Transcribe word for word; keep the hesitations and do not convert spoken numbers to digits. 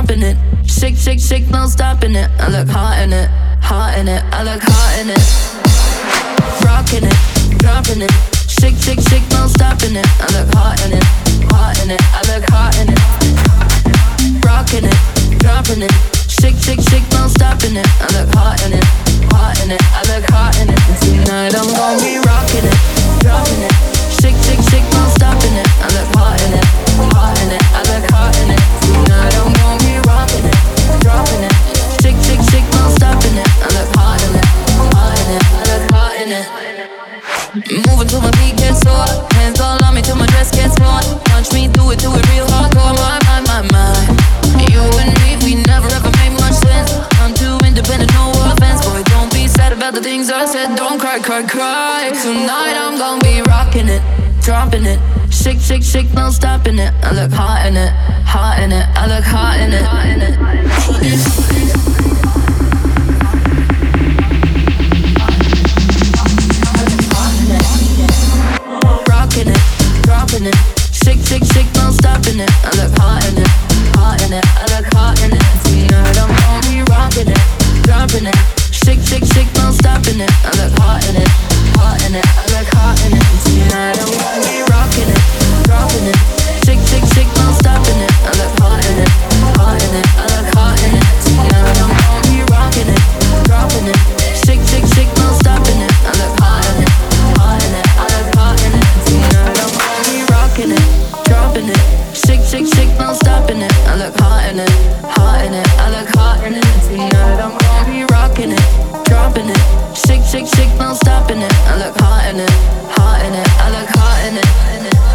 dropping it. Shake, shake, shake, no stopping it. I look hot in it, hot in it. I look hot in it. Rocking it, dropping it. Shake, shake, shake, no stopping it. I look hot in it, hot in it. I look hot in it. Rocking it, dropping it. Shake, shake, shake, no stopping it. I look hot in it, hot in it. I look hot in it. Tonight I'm gonna be rocking it, dropping it. Shake, shake, shake, no stopping it. I look hot in it, hot in it. I look hot in it. Tonight I'm gonna be rocking it, dropping it. Shake, shake, shake, no stopping it. I look hot in it, hot in it. I look hot in it. Moving till my feet get sore. Hands all on me till my dress gets torn. Punch me through it, do it real hardcore. My, my, my, my. You and me, we never ever made much sense. I'm too independent, no offense. Boy, don't be sad about the things I said. Don't cry, cry, cry. Tonight I'm gonna be rocking it, dropping it. Shake, shake, shake, no stopping it. I look hot in it, hot in it. I look hot in it, hot in it. Rocking it, dropping it. Shake, shake, shake, no stopping it. I look hot in it, hot in it. I look hot in it. Tonight I'm gonna be rocking it, dropping it. Shake, shake, shake, no stopping it. I look hot in it, hot in it. I look hot in it. Tonight I'm gonna be rocking it, dropping it. Shake, shake, shake, no stopping it. I look hot in it, hot in it. I look hot in it. Tonight I'm gonna be rocking it, dropping it. Shake, shake, shake, no stopping it. I look hot in it, hot in it. I look hot in it. Tonight I'm gonna be rocking it, dropping it. Shake, shake, shake, no stopping it. I look hot in it, hot in it. I look hot in it. Tonight I'm gonna be rocking it, dropping it. Shake, shake, shake, no stopping it. I look hot in it, hot in it. I look hot in it.